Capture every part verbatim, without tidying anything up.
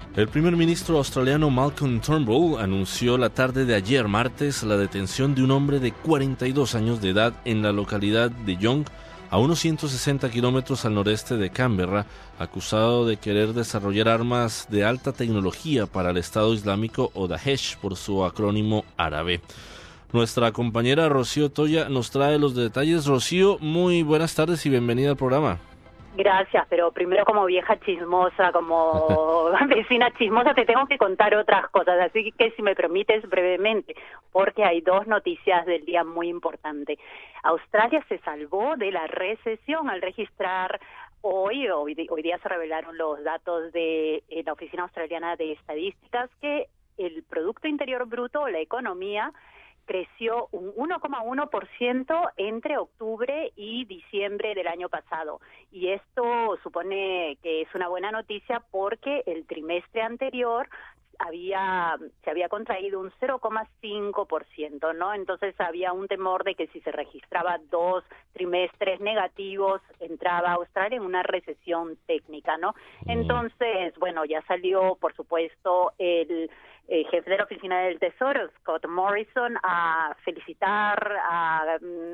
El primer ministro australiano Malcolm Turnbull anunció la tarde de ayer martes la detención de un hombre de cuarenta y dos años de edad en la localidad de Young, a unos ciento sesenta kilómetros al noreste de Canberra, acusado de querer desarrollar armas de alta tecnología para el Estado Islámico o Daesh por su acrónimo árabe. Nuestra compañera Rocío Toya nos trae los detalles. Rocío, muy buenas tardes y bienvenida al programa. Gracias, pero primero como vieja chismosa, como vecina chismosa, te tengo que contar otras cosas, así que si me permites brevemente, porque hay dos noticias del día muy importantes. Australia se salvó de la recesión al registrar hoy, hoy, hoy día se revelaron los datos de eh, la Oficina Australiana de Estadísticas, que el Producto Interior Bruto, la economía, creció un uno coma uno por ciento entre octubre y diciembre del año pasado. Y esto supone que es una buena noticia porque el trimestre anterior había se había contraído un cero coma cinco por ciento, ¿no? Entonces había un temor de que si se registraba dos trimestres negativos, entraba Australia en una recesión técnica, ¿no? Entonces, bueno, ya salió, por supuesto, el Eh, jefe de la Oficina del Tesoro, Scott Morrison, a felicitar, a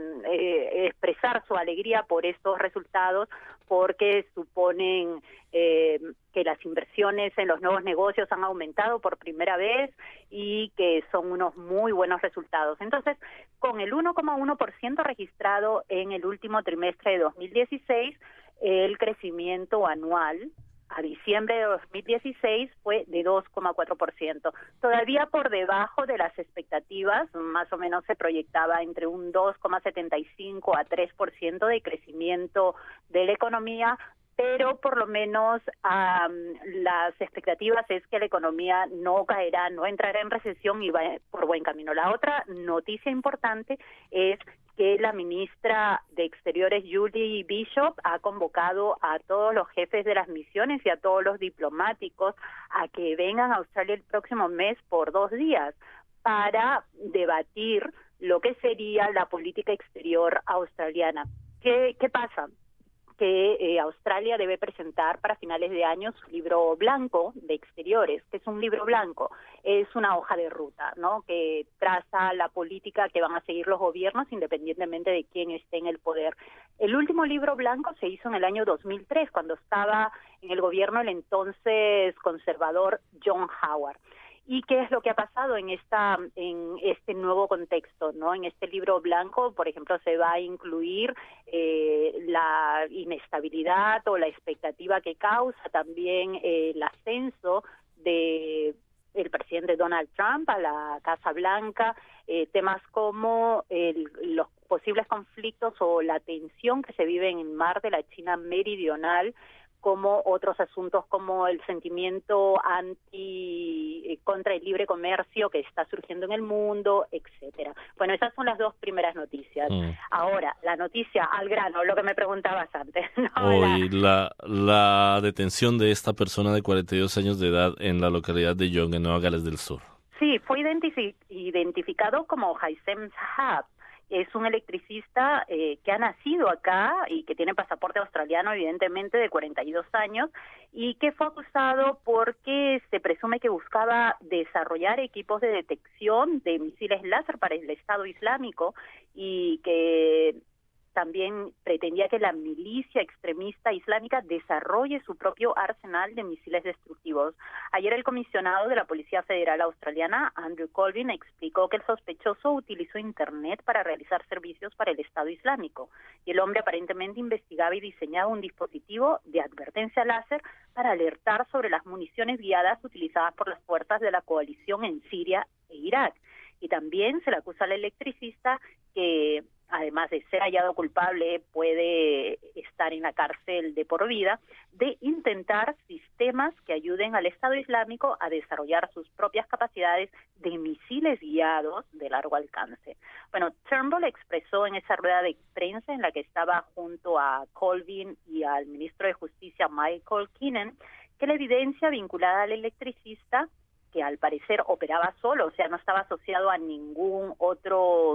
eh, expresar su alegría por estos resultados, porque suponen eh, que las inversiones en los nuevos negocios han aumentado por primera vez y que son unos muy buenos resultados. Entonces, con el uno coma uno por ciento registrado en el último trimestre de dos mil dieciséis, el crecimiento anual a diciembre de dos mil dieciséis fue de dos coma cuatro por ciento, todavía por debajo de las expectativas, más o menos se proyectaba entre un dos coma setenta y cinco a tres por ciento de crecimiento de la economía, pero por lo menos um, las expectativas es que la economía no caerá, no entrará en recesión y va por buen camino. La otra noticia importante es que la ministra de Exteriores, Julie Bishop, ha convocado a todos los jefes de las misiones y a todos los diplomáticos a que vengan a Australia el próximo mes por dos días para debatir lo que sería la política exterior australiana. ¿Qué, qué pasa? que eh, Australia debe presentar para finales de año su libro blanco de exteriores. Que es un libro blanco? Es una hoja de ruta, ¿no?, que traza la política que van a seguir los gobiernos independientemente de quién esté en el poder. El último libro blanco se hizo en el año dos mil tres, cuando estaba en el gobierno el entonces conservador John Howard. ¿Y qué es lo que ha pasado en esta en este nuevo contexto, no? En este libro blanco, por ejemplo, se va a incluir eh, la inestabilidad o la expectativa que causa también eh, el ascenso de el presidente Donald Trump a la Casa Blanca, eh, temas como el, los posibles conflictos o la tensión que se vive en el mar de la China Meridional, como otros asuntos como el sentimiento anti eh, contra el libre comercio que está surgiendo en el mundo, etcétera. Bueno, esas son las dos primeras noticias. Mm. Ahora, la noticia al grano, lo que me preguntabas antes, ¿no? Hoy la, la detención de esta persona de cuarenta y dos años de edad en la localidad de Young, en Nueva Gales del Sur. Sí, fue identific- identificado como Haysem Sahab. Es un electricista eh, que ha nacido acá y que tiene pasaporte australiano, evidentemente, de cuarenta y dos años, y que fue acusado porque se presume que buscaba desarrollar equipos de detección de misiles láser para el Estado Islámico y que también pretendía que la milicia extremista islámica desarrolle su propio arsenal de misiles destructivos. Ayer el comisionado de la Policía Federal Australiana, Andrew Colvin, explicó que el sospechoso utilizó Internet para realizar servicios para el Estado Islámico y el hombre aparentemente investigaba y diseñaba un dispositivo de advertencia láser para alertar sobre las municiones guiadas utilizadas por las fuerzas de la coalición en Siria e Irak. Y también se le acusa al electricista que, además de ser hallado culpable, puede estar en la cárcel de por vida, de intentar sistemas que ayuden al Estado Islámico a desarrollar sus propias capacidades de misiles guiados de largo alcance. Bueno, Turnbull expresó en esa rueda de prensa en la que estaba junto a Colvin y al ministro de Justicia, Michael Keenan, que la evidencia vinculada al electricista, que al parecer operaba solo, o sea, no estaba asociado a ningún otro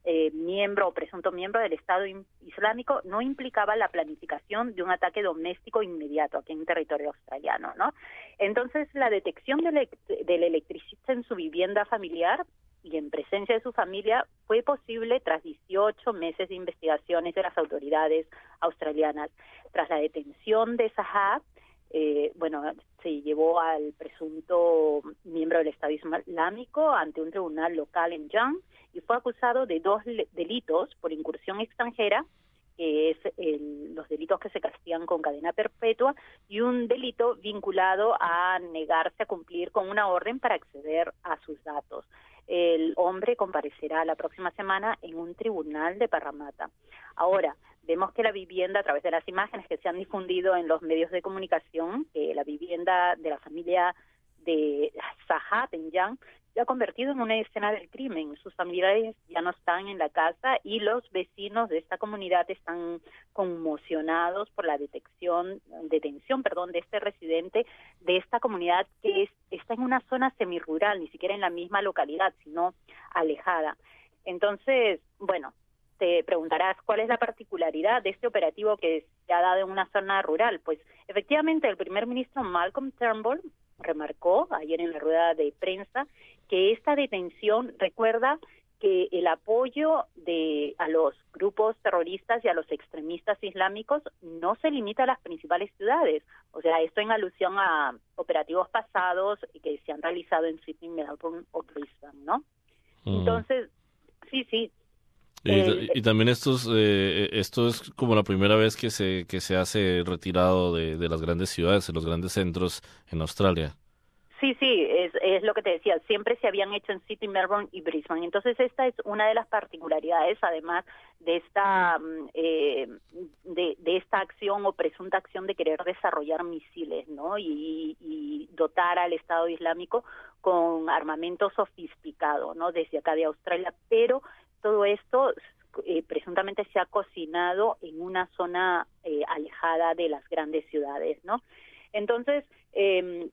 eh, miembro o presunto miembro del Estado Islámico no implicaba la planificación de un ataque doméstico inmediato aquí en territorio australiano, ¿no? Entonces, la detección del, del electricista en su vivienda familiar y en presencia de su familia fue posible tras dieciocho meses de investigaciones de las autoridades australianas. Tras la detención de Zaha, eh, bueno, se llevó al presunto miembro del Estado Islámico ante un tribunal local en Young y fue acusado de dos delitos por incursión extranjera, que es el, los delitos que se castigan con cadena perpetua, y un delito vinculado a negarse a cumplir con una orden para acceder a sus datos. El hombre comparecerá la próxima semana en un tribunal de Parramatta. Ahora, vemos que la vivienda, a través de las imágenes que se han difundido en los medios de comunicación, que la vivienda de la familia de Zaha en Young se ha convertido en una escena del crimen. Sus familiares ya no están en la casa y los vecinos de esta comunidad están conmocionados por la detección, detención perdón, de este residente de esta comunidad que es, está en una zona semirural, ni siquiera en la misma localidad, sino alejada. Entonces, bueno, te preguntarás cuál es la particularidad de este operativo que se ha dado en una zona rural. Pues efectivamente el primer ministro Malcolm Turnbull remarcó ayer en la rueda de prensa que esta detención recuerda que el apoyo de a los grupos terroristas y a los extremistas islámicos no se limita a las principales ciudades. O sea, esto en alusión a operativos pasados que se han realizado en Sydney, Melbourne o Brisbane, ¿no? Mm. Entonces, sí, sí. Y, el, y también estos, eh, esto es como la primera vez que se que se hace retirado de, de las grandes ciudades, de los grandes centros en Australia. Sí, sí, es, es lo que te decía, siempre se habían hecho en Sydney, Melbourne y Brisbane. Entonces esta es una de las particularidades, además de esta eh, de, de esta acción o presunta acción de querer desarrollar misiles, ¿no? Y, y dotar al Estado Islámico con armamento sofisticado, ¿no? Desde acá de Australia, pero todo esto eh, presuntamente se ha cocinado en una zona eh, alejada de las grandes ciudades, ¿no? Entonces, eh,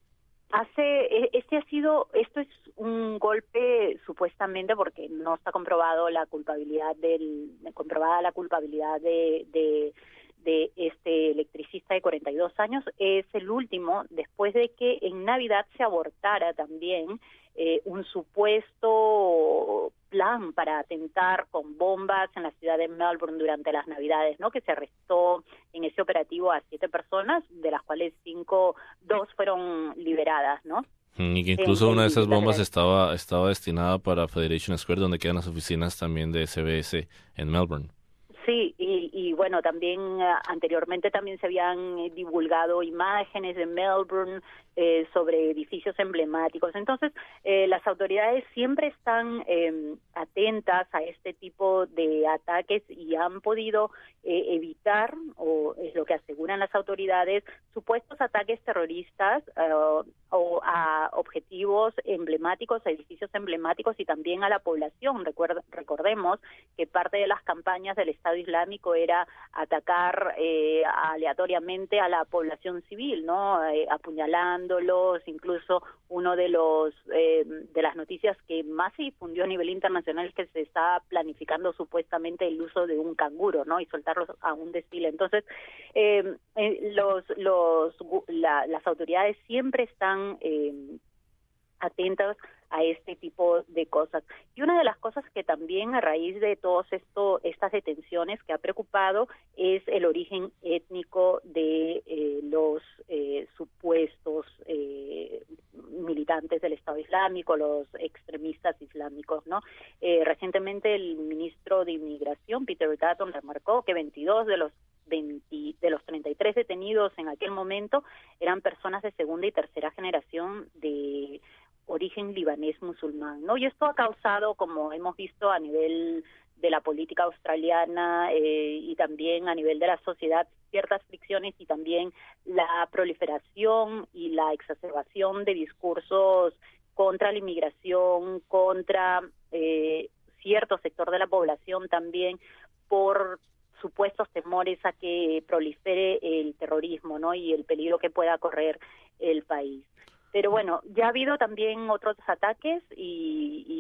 hace este ha sido esto es un golpe supuestamente porque no está comprobado la culpabilidad del comprobada la culpabilidad de, de de este electricista de cuarenta y dos años. Es el último después de que en Navidad se abortara también eh, un supuesto plan para atentar con bombas en la ciudad de Melbourne durante las Navidades, ¿no? Que se arrestó en ese operativo a siete personas, de las cuales cinco, dos fueron liberadas, ¿no? Y que incluso en, una de esas bombas estaba estaba destinada para Federation Square, donde quedan las oficinas también de S B S en Melbourne. Sí, y, y bueno, también uh, anteriormente también se habían eh, divulgado imágenes de Melbourne eh, sobre edificios emblemáticos. Entonces, eh, las autoridades siempre están eh, atentas a este tipo de ataques y han podido eh, evitar, o es lo que aseguran las autoridades, supuestos ataques terroristas uh, o a objetivos emblemáticos, a edificios emblemáticos y también a la población. Recuerda, recordemos que parte de las campañas del Estado Islámico era atacar eh, aleatoriamente a la población civil, ¿no? Eh, apuñalándolos. Incluso uno de los eh, de las noticias que más se difundió a nivel internacional es que se está planificando supuestamente el uso de un canguro, ¿no? Y soltarlos a un desfile. Entonces, eh, eh, los los la, las autoridades siempre están eh, atentas a este tipo de cosas. Y una de las cosas que también a raíz de todas esto, estas detenciones que ha preocupado es el origen étnico de eh, los eh, supuestos eh, militantes del Estado Islámico, los extremistas islámicos, ¿no? Eh, recientemente el ministro de Inmigración, Peter Dutton, remarcó que veintidós de los veinte, de los treinta y tres detenidos en aquel momento eran personas de segunda y tercera generación de origen libanés musulmán, ¿no? Y esto ha causado, como hemos visto a nivel de la política australiana eh, y también a nivel de la sociedad, ciertas fricciones y también la proliferación y la exacerbación de discursos contra la inmigración, contra eh, cierto sector de la población también, por supuestos temores a que prolifere el terrorismo, ¿no? Y el peligro que pueda correr el país. Pero bueno, ya ha habido también otros ataques y, y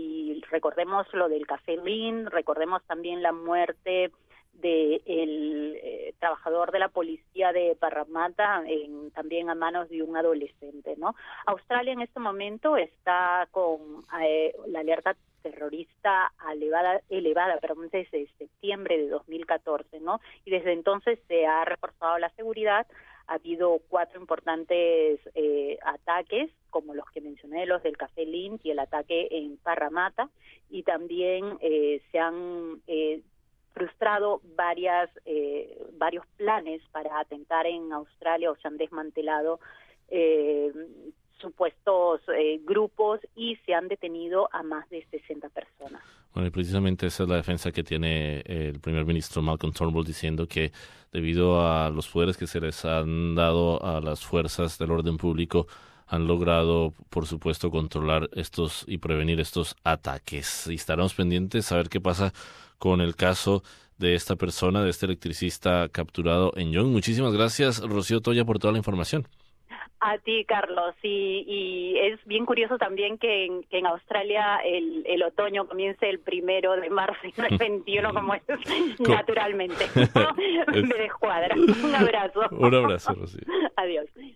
recordemos lo del Café Lin, recordemos también la muerte de el eh, trabajador de la policía de Parramatta, en, también a manos de un adolescente, ¿no? Australia en este momento está con eh, la alerta terrorista elevada, elevada perdón, desde septiembre de dos mil catorce, ¿no? Y desde entonces se ha reforzado la seguridad. Ha habido cuatro importantes eh, ataques, como los que mencioné, los del Café Lin y el ataque en Parramatta, y también eh, se han eh, frustrado varias eh, varios planes para atentar en Australia, o se han desmantelado eh, supuestos eh, grupos y se han detenido a más de sesenta personas. Bueno, y precisamente esa es la defensa que tiene el primer ministro Malcolm Turnbull, diciendo que debido a los poderes que se les han dado a las fuerzas del orden público, han logrado, por supuesto, controlar estos y prevenir estos ataques. Y estaremos pendientes a ver qué pasa con el caso de esta persona, de este electricista capturado en Young. Muchísimas gracias, Rocío Toya, por toda la información. A ti, Carlos, y, y es bien curioso también que en, que en Australia el, el otoño comience el primero de marzo y no el veintiuno como es naturalmente. Me descuadra. Un abrazo. Un abrazo, Rocío. Adiós.